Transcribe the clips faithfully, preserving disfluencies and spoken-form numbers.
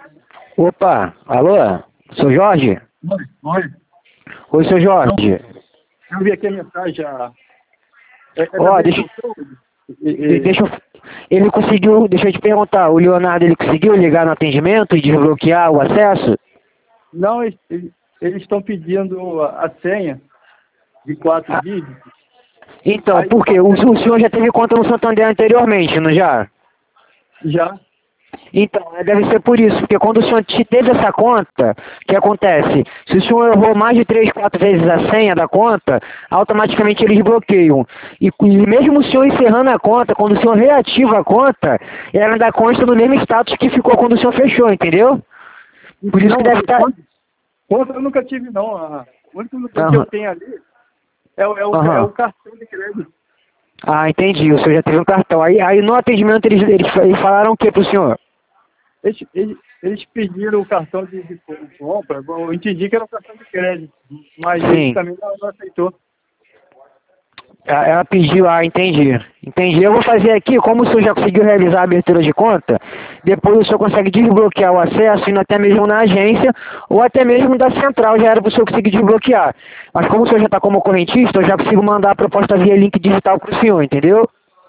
Opa, alô? Seu Jorge? Oi, oi. Oi, seu Jorge. Eu vi aqui a mensagem. A... É, é Ó, da deixa, e, de- e... deixa eu... Ele conseguiu, deixa eu te perguntar, o Leonardo, ele conseguiu ligar no atendimento e desbloquear o acesso? Não, eles eles estão pedindo a, a senha de quatro Ah, dígitos. então, Aí por quê? O, o senhor já teve conta no Santander anteriormente, não já? já, Então, é, deve ser por isso, porque quando o senhor te teve essa conta, o que acontece? Se o senhor errou mais de três, quatro vezes a senha da conta, automaticamente eles bloqueiam. E, e mesmo o senhor encerrando a conta, quando o senhor reativa a conta, ela ainda consta no mesmo status que ficou quando o senhor fechou, entendeu? Por isso que não, deve estar... conta, conta eu nunca tive não. A, o único que eu Aham, tenho ali é, o- é, o, é aham. o cartão de crédito. Ah, entendi, o senhor já teve um cartão. Aí, aí no atendimento eles, eles, eles falaram o que pro senhor? Eles, eles, eles pediram o cartão de, de compra. Eu entendi que era o cartão de crédito, mas ele Sim. também não, não aceitou. Ela ela pediu, ah, entendi. Entendi. Eu vou fazer aqui, como o senhor já conseguiu realizar a abertura de conta, depois o senhor consegue desbloquear o acesso, indo até mesmo na agência, ou até mesmo da central, já era para o senhor conseguir desbloquear. Mas como o senhor já está como correntista, eu já consigo mandar a proposta via link digital para o senhor, entendeu?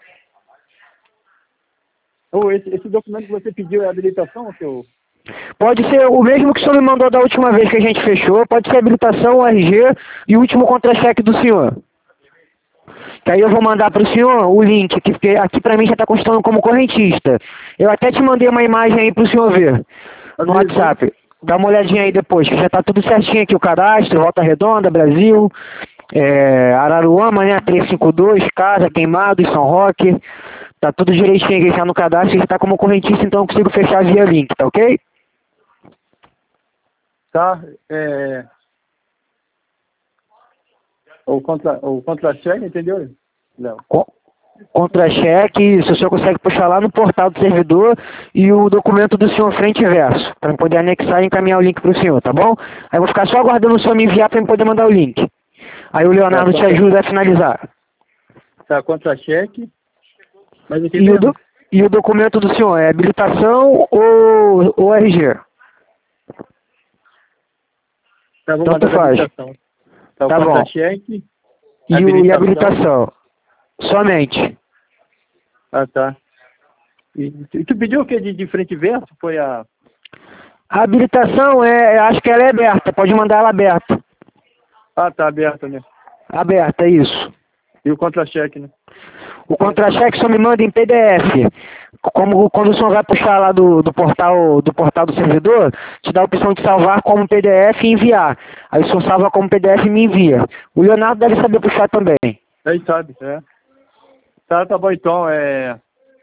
Ou esse, esse documento que você pediu é habilitação, seu? Pode ser o mesmo que o senhor me mandou da última vez que a gente fechou, pode ser habilitação, o R G e o último contra-cheque do senhor. Que aí eu vou mandar para o senhor o link, que porque aqui para mim já está constando como correntista. Eu até te mandei uma imagem aí para o senhor ver no Habilitação. WhatsApp. Dá uma olhadinha aí depois, que já está tudo certinho aqui o cadastro, Volta Redonda, Brasil, é, Araruama, né, trezentos e cinquenta e dois, Casa, Queimado, São Roque. Tá tudo direitinho aqui já no cadastro, já está como correntista, então eu consigo fechar via link, tá ok? Tá, é, o contra, o contra-cheque, entendeu, Léo? Co- Contra-cheque, se o senhor consegue puxar lá no portal do servidor e o documento do senhor frente e verso, para poder anexar e encaminhar o link para o senhor, tá bom? Aí eu vou ficar só aguardando o senhor me enviar para poder mandar o link. Aí o Tá, Leonardo te contra, ajuda a finalizar. tá, contra-cheque, mas aqui E o, do- mesmo? e o documento do senhor é habilitação ou, ou R G? Tá, vou Tanto mandar a faz. habilitação. Tá, o Tá bom. contra-cheque, E, o, e a habilitação, habilitação? Somente. ah, tá. E, e tu pediu o que de, de frente e verso? Foi a... A habilitação, é, acho que ela é aberta, pode mandar ela aberta. Ah, tá, aberta, né? Aberta, isso. E o contra-cheque, né? O contra-cheque só me manda em P D F. Como quando o senhor vai puxar lá do, do portal do portal do servidor, te dá a opção de salvar como P D F e enviar. Aí o senhor salva como P D F e me envia. O Leonardo deve saber puxar também. Aí sabe, é. Tá, tá bom então, é...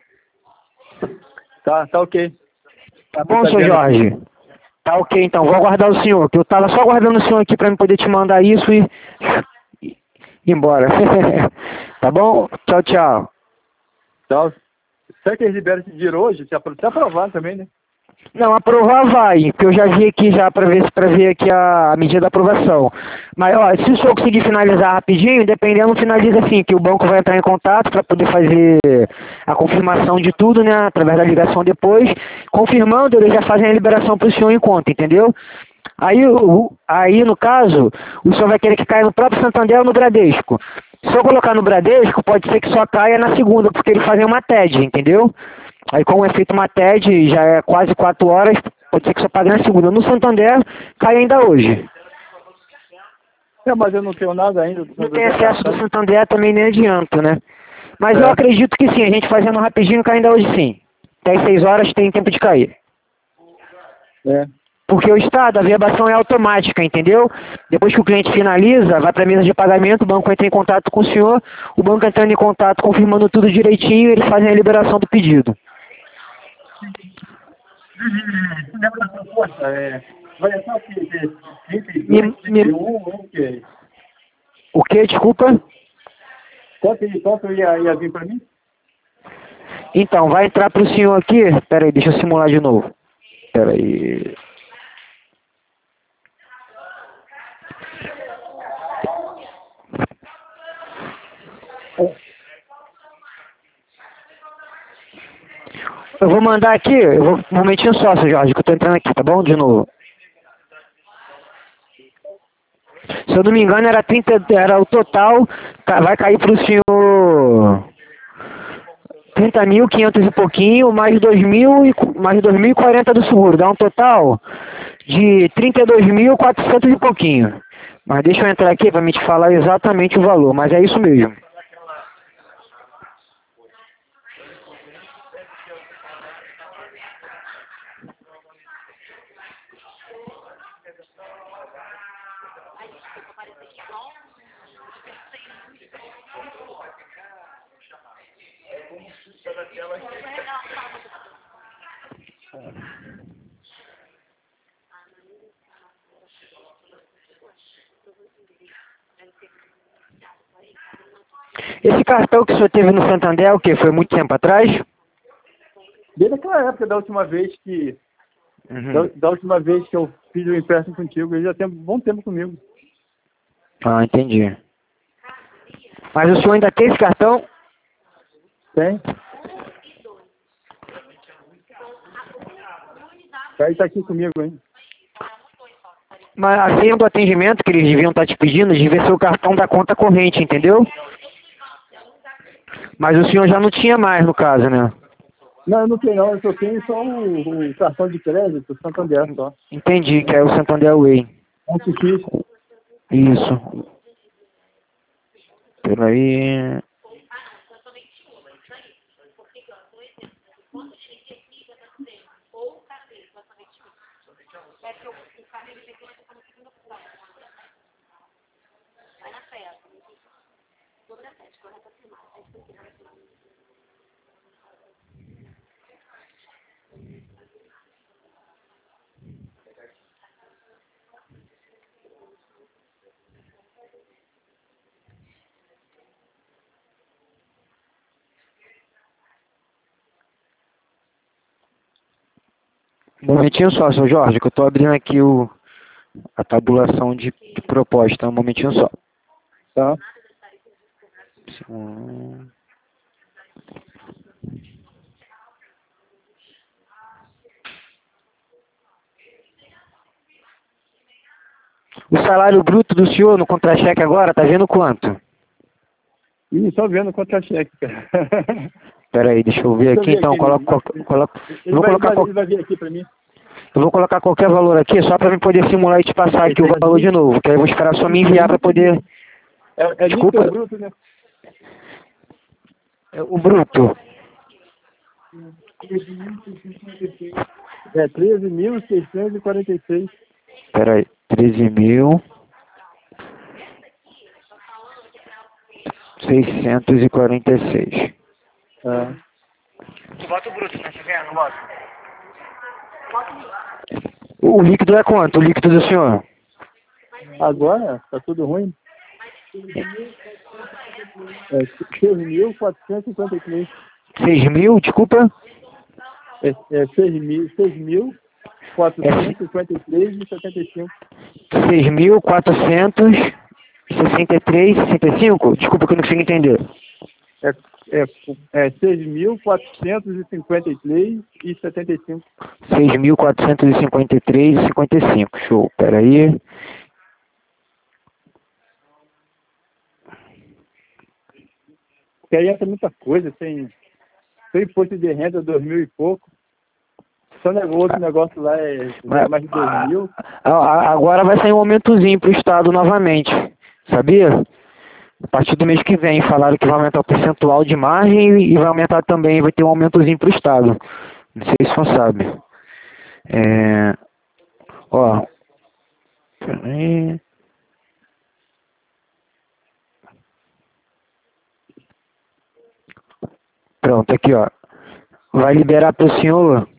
Tá, tá ok. Tá Você bom, tá senhor dizendo aqui. Jorge? Tá ok, então. Vou aguardar o senhor, que eu tava só aguardando o senhor aqui para me poder te mandar isso e e ir embora. Tá bom? Tchau, tchau. Tá. Será que eles liberam esse dinheiro hoje? Se apro- se aprovar também, né? Não, aprovar vai, porque eu já vi aqui já para ver para ver aqui a, a medida da aprovação. Mas ó, se o senhor conseguir finalizar rapidinho, dependendo, finaliza assim, que o banco vai entrar em contato para poder fazer a confirmação de tudo, né? Através da ligação depois. Confirmando, eles já fazem a liberação para o senhor em conta, entendeu? Aí, o- aí, no caso, o senhor vai querer que caia no próprio Santander ou no Bradesco. Se eu colocar no Bradesco, pode ser que só caia na segunda, porque eles fazem uma T E D, entendeu? Aí como é feito uma T E D, já é quase quatro horas, pode ser que só pague na segunda. No Santander, cai ainda hoje. É, mas eu não tenho nada ainda do Não tem Santander acesso do cartão. Santander, também nem adianta, né? Mas eu É. acredito que sim, a gente fazendo rapidinho cai ainda hoje sim. Até às seis horas tem tempo de cair. É. Porque o Estado, a verbação é automática, entendeu? Depois que o cliente finaliza, vai para a mesa de pagamento, o banco entra em contato com o senhor, o banco entrando em contato, confirmando tudo direitinho, eles fazem a liberação do pedido. É. Vai entrar o quê? trinta e dois, Me, trinta e me, um, o quê? o que, desculpa? Quanto, quanto ia, ia vir pra mim? Então, vai entrar para o senhor aqui, peraí, deixa eu simular de novo. Peraí. Eu vou mandar aqui, eu vou, um momentinho só, seu Jorge, que eu tô entrando aqui, tá bom? De novo. Se eu não me engano, era trinta, era o total, vai cair pro senhor trinta mil, quinhentos e pouquinho, mais dois mil e mais dois mil e quarenta do seguro, dá um total de trinta e dois mil, quatrocentos e pouquinho. Mas deixa eu entrar aqui para me te falar exatamente o valor, mas é isso mesmo. Esse cartão que o senhor teve no Santander, o que? Foi muito tempo atrás? Desde aquela época, da última vez que... Uhum. Da, da última vez que eu fiz o empréstimo contigo, ele já tem um bom tempo comigo. Ah, entendi. Mas o senhor ainda tem esse cartão? Tem. Aí tá aqui comigo, hein? Mas a senha do atendimento que eles deviam estar te pedindo devia ser o cartão da conta corrente, entendeu? Mas o senhor já não tinha mais, no caso, né? Não, eu não tenho não, eu só tenho só o, o cartão de crédito, o Santander só. Entendi, que é o Santander Way. Um difícil. Isso. Peraí. Um momentinho só, seu Jorge, que eu tô abrindo aqui o, a tabulação de, de proposta. Um momentinho só. Tá. Hum. O salário bruto do senhor no contra-cheque agora, tá vendo quanto? Ih, só vendo contra-cheque, cara. Pera aí, deixa eu ver Deixa eu aqui, ver então, aqui, coloco, ele, coloco, ele, eu vou vai, colocar, ele, vai, qual- ele vai vir aqui pra mim. eu vou colocar qualquer valor aqui, só pra mim poder simular e te passar aqui o valor de novo, que aí eu vou esperar só me enviar pra poder... É, é líquido Desculpa, ou bruto, né? é o bruto. É treze mil seiscentos e quarenta e seis. Pera aí, treze mil seiscentos e quarenta e seis. É. Tu bota o bruto, né? Não bota. O líquido é quanto? O líquido do senhor? Agora, tá tudo ruim. É seis mil quatrocentos e cinquenta e três. seis mil, desculpa? É, é seis mil, seis mil quatrocentos e cinquenta e três e setenta e cinco. seis mil quatrocentos e sessenta e três e sessenta e cinco? Desculpa que eu não consigo entender. É, é, é seis mil quatrocentos e cinquenta e três e setenta e cinco. seis mil quatrocentos e cinquenta e três e cinquenta e cinco. Show. Pera aí. Porque aí entra muita coisa, tem, tem imposto de renda dois mil e pouco. Só negócio, outro negócio lá é Mas- mais de dois mil. a- a- Agora vai sair um aumentozinho pro Estado novamente. Sabia? A partir do mês que vem falaram que vai aumentar o percentual de margem e vai aumentar também, vai ter um aumentozinho pro Estado. Não sei se você sabe. É... Ó. Peraí. Pronto, aqui ó. Vai liberar para o senhor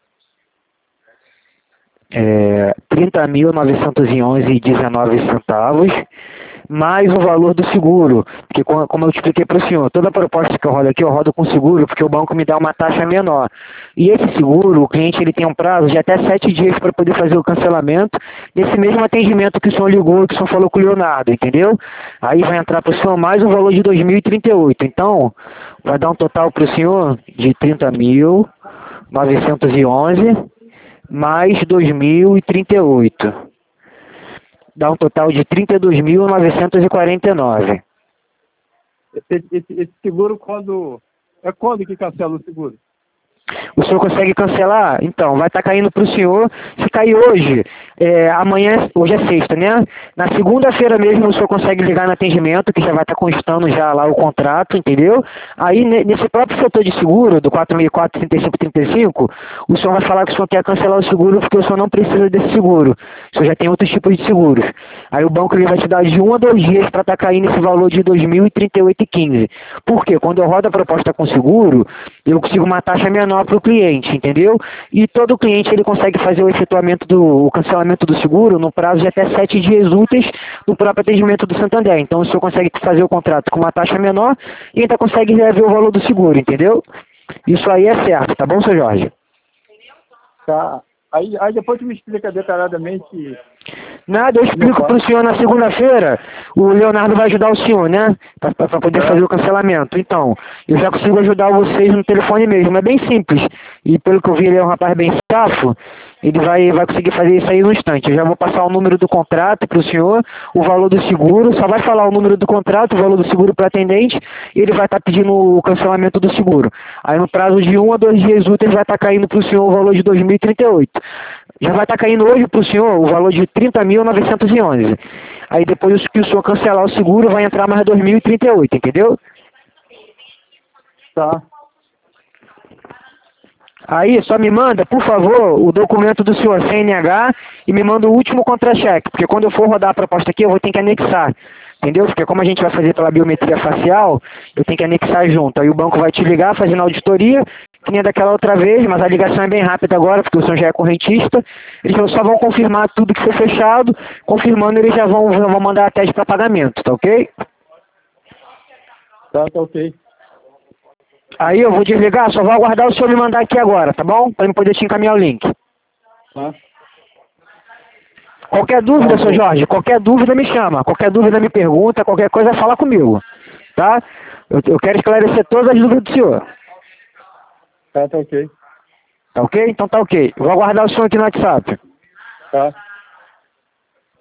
é, trinta mil novecentos e onze e dezenove centavos, mais o valor do seguro. Porque como como eu te expliquei para o senhor, toda proposta que eu rodo aqui, eu rodo com seguro, porque o banco me dá uma taxa menor. E esse seguro, o cliente ele tem um prazo de até sete dias para poder fazer o cancelamento desse mesmo atendimento que o senhor ligou, que o senhor falou com o Leonardo, entendeu? Aí vai entrar para o senhor mais o valor de dois mil e trinta e oito. Então, vai dar um total para o senhor de trinta mil novecentos e onze mais dois mil e trinta e oito. Dá um total de trinta e dois mil novecentos e quarenta e nove. Esse, esse, esse seguro, quando... É quando que cancela o seguro? O senhor consegue cancelar? Então, vai estar caindo para o senhor. Se cair hoje, é, amanhã, hoje é sexta, né? Na segunda-feira mesmo o senhor consegue ligar no atendimento, que já vai estar constando já lá o contrato, entendeu? Aí, nesse próprio setor de seguro, do quatro mil e quatro, trinta e cinco, trinta e cinco, o senhor vai falar que o senhor quer cancelar o seguro porque o senhor não precisa desse seguro. O senhor já tem outros tipos de seguros. Aí o banco ele vai te dar de um a dois dias para estar caindo esse valor de dois mil e trinta e oito reais e quinze centavos. Por quê? Quando eu rodo a proposta com seguro, eu consigo uma taxa menor para o cliente, entendeu? E todo cliente ele consegue fazer o efetuamento do o cancelamento do seguro no prazo de até sete dias úteis no próprio atendimento do Santander. Então o senhor consegue fazer o contrato com uma taxa menor e ainda consegue ver o valor do seguro, entendeu? Isso aí é certo, tá bom, seu Jorge? Tá. Aí, aí depois tu me explica detalhadamente. Nada, eu explico para o senhor na segunda-feira. O Leonardo vai ajudar o senhor, né? Para poder É. fazer o cancelamento. Então, eu já consigo ajudar vocês no telefone mesmo. É bem simples. E pelo que eu vi, ele é um rapaz bem safo. Ele vai, vai conseguir fazer isso aí no instante. Eu já vou passar o número do contrato para o senhor, o valor do seguro. Só vai falar o número do contrato, o valor do seguro para o atendente. E ele vai estar pedindo o cancelamento do seguro. Aí no prazo de um a dois dias úteis vai estar caindo para o senhor o valor de dois mil e trinta e oito. Já vai estar caindo hoje para o senhor o valor de trinta mil novecentos e onze. Aí depois que o senhor cancelar o seguro, vai entrar mais dois mil e trinta e oito, entendeu? Tá. Aí só me manda, por favor, o documento do senhor C N H e me manda o último contra-cheque, porque quando eu for rodar a proposta aqui, eu vou ter que anexar. Entendeu? Porque como a gente vai fazer pela biometria facial, eu tenho que anexar junto. Aí o banco vai te ligar fazendo auditoria, que nem daquela outra vez, mas a ligação é bem rápida agora, porque o senhor já é correntista. Eles só vão confirmar tudo que foi fechado, confirmando eles já vão, vão mandar a teste para pagamento, tá ok? Tá, tá ok. Aí eu vou desligar, só vou aguardar o senhor me mandar aqui agora, tá bom? Para eu poder te encaminhar o link. Tá. Qualquer dúvida, seu Jorge, qualquer dúvida me chama, qualquer dúvida me pergunta, qualquer coisa fala comigo, tá? Eu, eu quero esclarecer todas as dúvidas do senhor. Tá, tá ok. Tá ok? Então tá ok. Eu vou aguardar o senhor aqui no WhatsApp. Tá.